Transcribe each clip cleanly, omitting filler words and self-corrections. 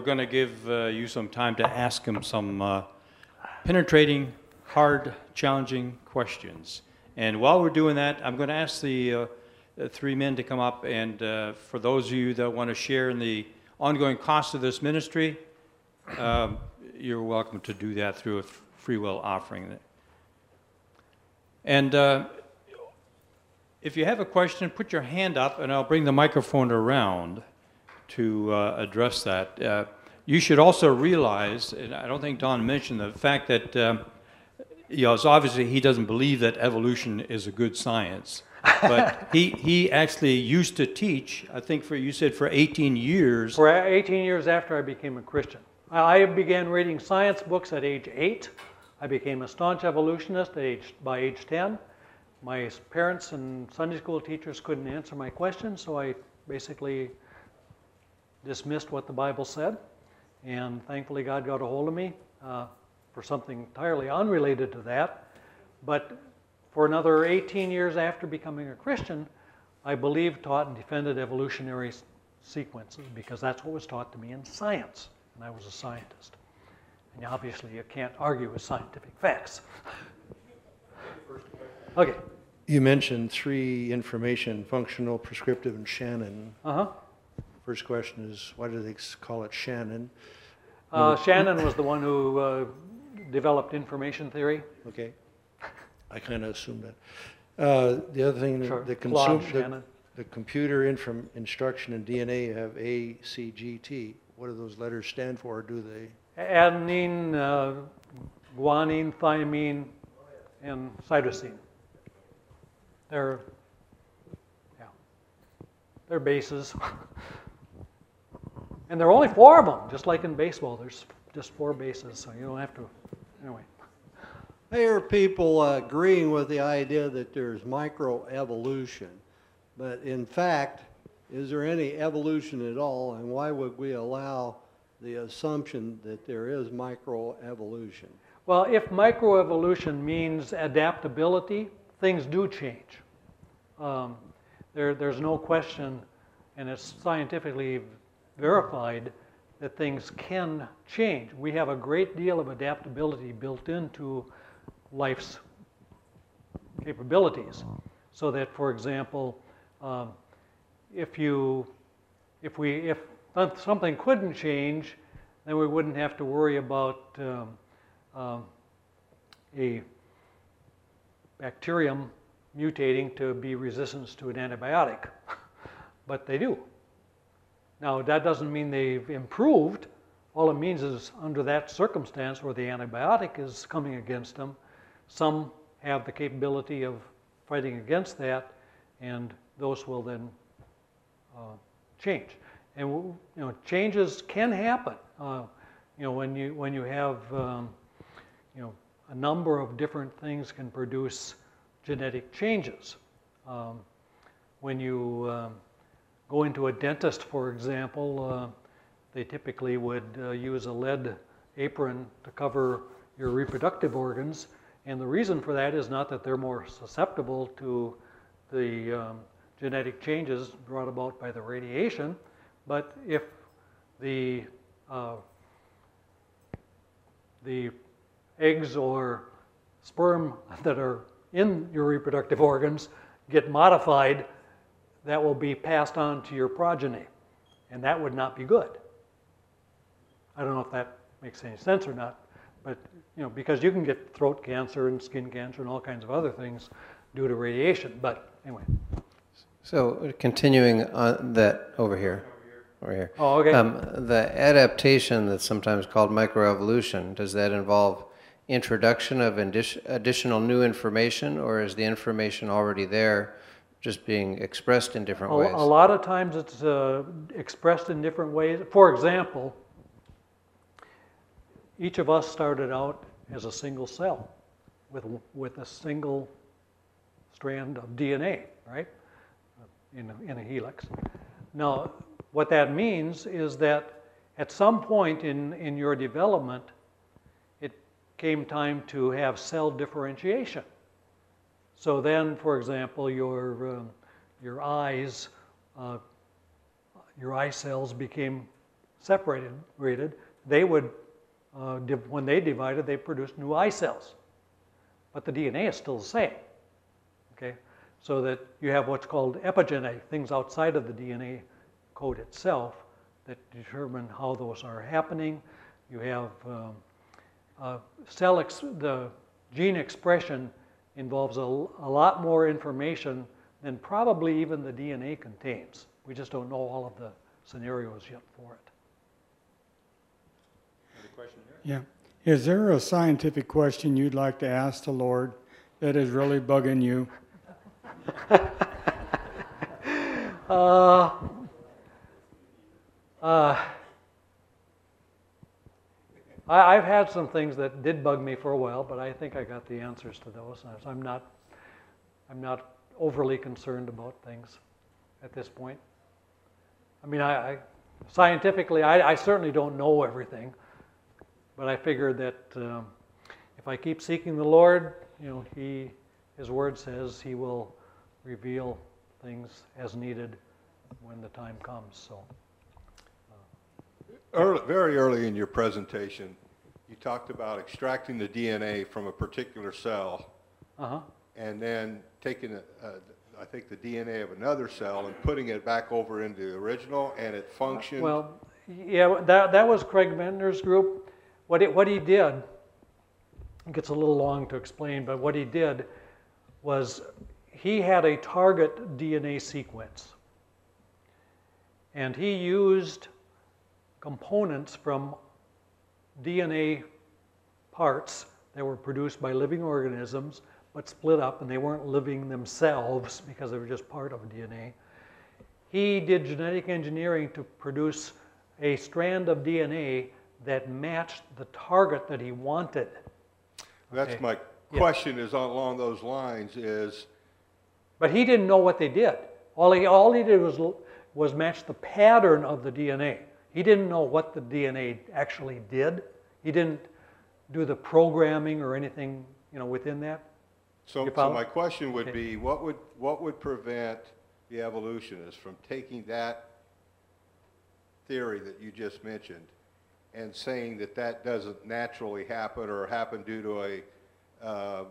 we're going to give you some time to ask him some penetrating, hard, challenging questions. And while we're doing that, I'm going to ask the three men to come up, and for those of you that want to share in the ongoing cost of this ministry, you're welcome to do that through a free will offering. And if you have a question, put your hand up, and I'll bring the microphone around to address that. You should also realize, and I don't think Don mentioned the fact that it's obviously he doesn't believe that evolution is a good science, but he actually used to teach, I think you said for 18 years. For 18 years after I became a Christian. I began reading science books at age 8. I became a staunch evolutionist by age 10. My parents and Sunday school teachers couldn't answer my questions, so I basically dismissed what the Bible said. And thankfully God got a hold of me for something entirely unrelated to that. But for another 18 years after becoming a Christian, I believed, taught, and defended evolutionary sequences because that's what was taught to me in science, and I was a scientist. And obviously you can't argue with scientific facts. Okay. You mentioned three: information, functional, prescriptive, and Shannon. First question is, why do they call it Shannon? Shannon was the one who developed information theory. Okay. I kind of assumed that. The other thing, Sure. the computer instruction in DNA, you have A, C, G, T. What do those letters stand for, or do they? Adenine, guanine, thymine, and cytosine. They're bases. And there are only 4 of them, just like in baseball. There's just 4 bases, so you don't have to, anyway. I hear people agreeing with the idea that there's microevolution, but in fact, is there any evolution at all, and why would we allow the assumption that there is microevolution? Well, if microevolution means adaptability, things do change. There's no question, and it's scientifically verified, that things can change. We have a great deal of adaptability built into life's capabilities. So that, for example, if something couldn't change, then we wouldn't have to worry about a bacterium mutating to be resistant to an antibiotic, but they do. Now, that doesn't mean they've improved. All it means is under that circumstance where the antibiotic is coming against them, some have the capability of fighting against that, and those will then change. And changes can happen. When you have a number of different things can produce genetic changes. When you go into a dentist, for example, they typically would use a lead apron to cover your reproductive organs, and the reason for that is not that they're more susceptible to the genetic changes brought about by the radiation, but if the eggs or sperm that are in your reproductive organs get modified, that will be passed on to your progeny, and that would not be good. I don't know if that makes any sense or not, but because you can get throat cancer and skin cancer and all kinds of other things due to radiation. But anyway. So continuing on that over here. Oh, okay. The adaptation that's sometimes called microevolution, does that involve introduction of additional new information, or is the information already there, just being expressed in different ways? A lot of times it's expressed in different ways. For example, each of us started out as a single cell with a single strand of DNA, right, in a helix. Now, what that means is that at some point in your development, it came time to have cell differentiation. So then, for example, your eyes, your eye cells became separated, they would, when they divided, they produced new eye cells. But the DNA is still the same. Okay? So that you have what's called epigenetic, things outside of the DNA code itself that determine how those are happening. You have the gene expression involves a lot more information than probably even the DNA contains. We just don't know all of the scenarios yet for it. Another question here? Yeah. Is there a scientific question you'd like to ask the Lord that is really bugging you? I've had some things that did bug me for a while, but I think I got the answers to those. I'm not overly concerned about things at this point. I mean, scientifically, I certainly don't know everything, but I figured that if I keep seeking the Lord, you know, His Word says He will reveal things as needed when the time comes. So. Very early in your presentation, you talked about extracting the DNA from a particular cell, and then taking, I think, the DNA of another cell and putting it back over into the original, and it functioned. Well, yeah, that was Craig Ventnor's group. What he did, it gets a little long to explain, but what he did was he had a target DNA sequence, and he used components from DNA parts that were produced by living organisms but split up, and they weren't living themselves because they were just part of DNA. He did genetic engineering to produce a strand of DNA that matched the target that he wanted. That's my question, is along those lines is... But he didn't know what they did. All he did was match the pattern of the DNA. He didn't know what the DNA actually did. He didn't do the programming or anything, you know, within that. So my question would be, what would prevent the evolutionists from taking that theory that you just mentioned and saying that that doesn't naturally happen or happen due to a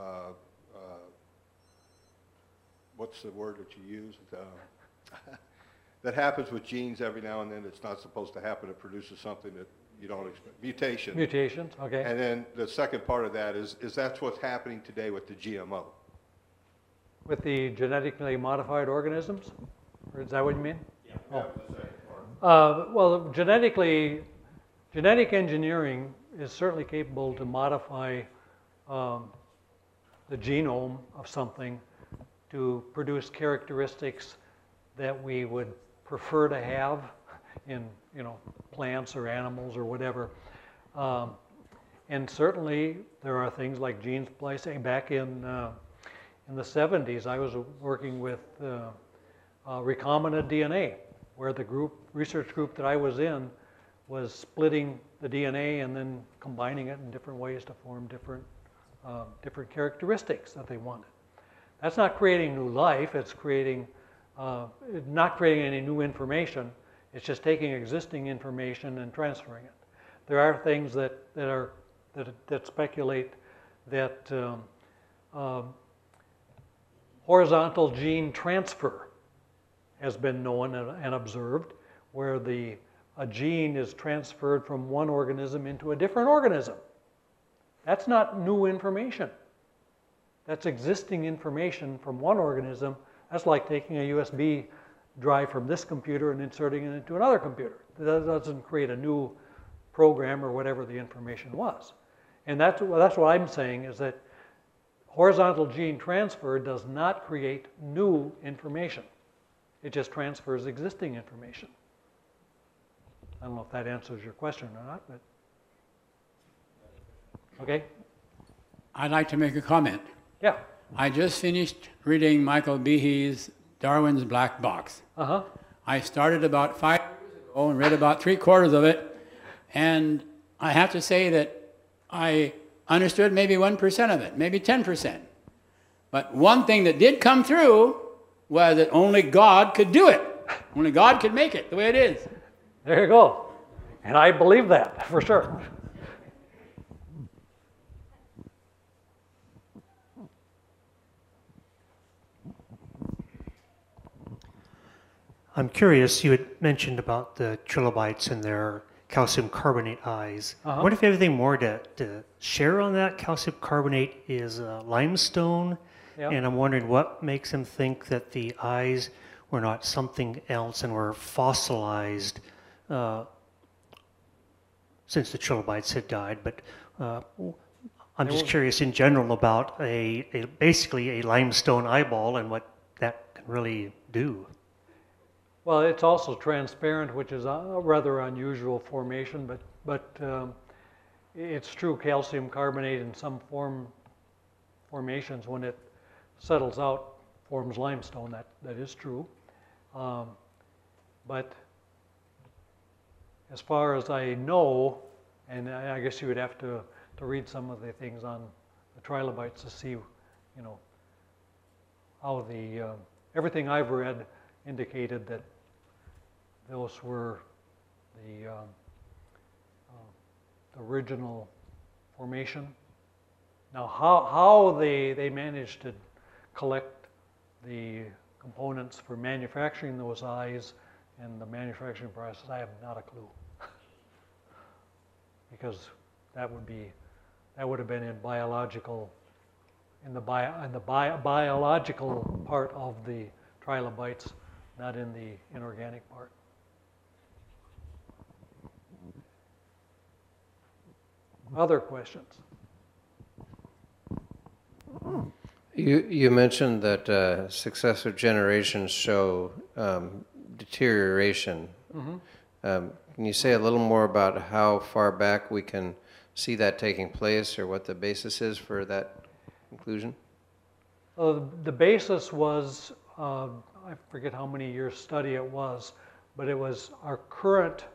what's the word that you use? That happens with genes every now and then. It's not supposed to happen. It produces something that you don't expect. Mutation. Mutations, okay. And then the second part of that is that's what's happening today with the GMO. With the genetically modified organisms? Or is that what you mean? Yeah. Oh. The second part. Well, genetic engineering is certainly capable to modify the genome of something to produce characteristics that we would prefer to have in, you know, plants or animals or whatever. And certainly there are things like gene splicing. Back in the 70s, I was working with recombinant DNA, where the research group that I was in was splitting the DNA and then combining it in different ways to form different characteristics that they wanted. That's not creating new life. It's creating not creating any new information. It's just taking existing information and transferring it. There are things that speculate that horizontal gene transfer has been known and observed, where a gene is transferred from one organism into a different organism. That's not new information. That's existing information from one organism. That's like taking a USB drive from this computer and inserting it into another computer. That doesn't create a new program or whatever the information was. And that's what I'm saying, is that horizontal gene transfer does not create new information. It just transfers existing information. I don't know if that answers your question or not, but okay. I'd like to make a comment. Yeah. I just finished reading Michael Behe's Darwin's Black Box. I started about 5 years ago and read about 3/4 of it, and I have to say that I understood maybe 1% of it, maybe 10%. But one thing that did come through was that only God could do it. Only God could make it the way it is. There you go. And I believe that, for sure. I'm curious, you had mentioned about the trilobites and their calcium carbonate eyes. What if you have anything more to share on that? Calcium carbonate is limestone, and I'm wondering what makes them think that the eyes were not something else and were fossilized since the trilobites had died. But I'm just curious in general about basically a limestone eyeball and what that can really do. Well, it's also transparent, which is a rather unusual formation, but it's true calcium carbonate in some formations, when it settles out, forms limestone. That is true. But as far as I know, and I guess you would have to read some of the things on the trilobites to see, how everything I've read indicated that those were the original formation. Now, how they managed to collect the components for manufacturing those eyes and the manufacturing process, I have not a clue. Because that would have been in biological part of the trilobites, not in the inorganic part. Other questions? You mentioned that successive generations show deterioration. Can you say a little more about how far back we can see that taking place, or what the basis is for that conclusion? The basis was, I forget how many years study it was, but it was our current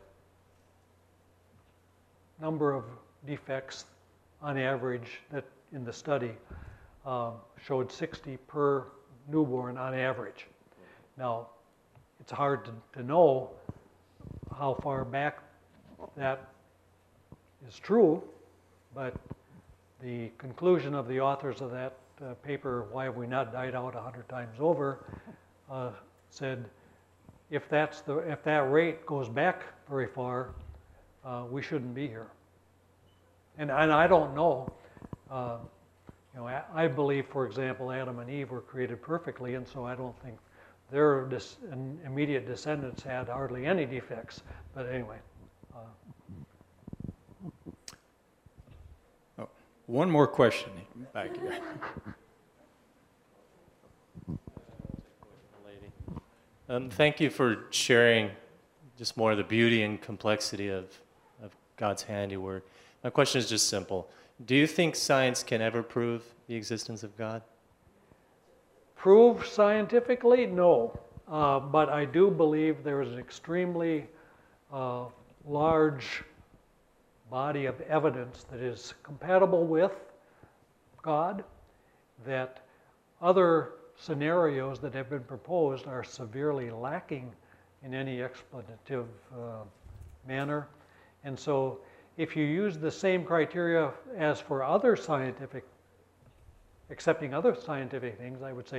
number of defects on average that in the study showed 60 per newborn on average. Now, it's hard to know how far back that is true, but the conclusion of the authors of that paper, Why Have We Not Died Out 100 Times Over, said if that rate goes back very far, we shouldn't be here. And I don't know. I believe, for example, Adam and Eve were created perfectly, and so I don't think their immediate descendants had hardly any defects. But anyway. One more question back here. Thank you for sharing just more of the beauty and complexity of God's handiwork. My question is just simple. Do you think science can ever prove the existence of God? Prove scientifically? No. But I do believe there is an extremely large body of evidence that is compatible with God, that other scenarios that have been proposed are severely lacking in any explanative manner. And so if you use the same criteria as for other scientific, accepting other scientific things, I would say